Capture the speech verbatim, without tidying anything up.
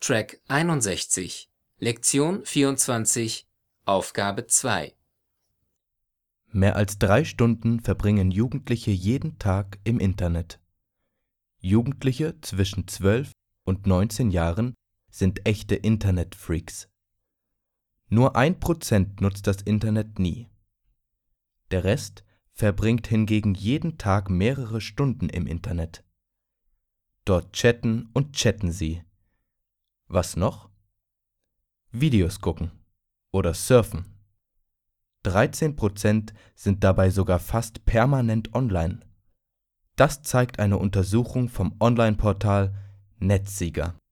Track einundsechzig, Lektion vierundzwanzig, Aufgabe zwei. Mehr als drei Stunden verbringen Jugendliche jeden Tag im Internet. Jugendliche zwischen zwölf und neunzehn Jahren sind echte Internet-Freaks. Nur ein Prozent nutzt das Internet nie. Der Rest verbringt hingegen jeden Tag mehrere Stunden im Internet. Dort chatten und chatten sie. Was noch? Videos gucken oder surfen. dreizehn Prozent sind dabei sogar fast permanent online. Das zeigt eine Untersuchung vom Online-Portal Netzsieger.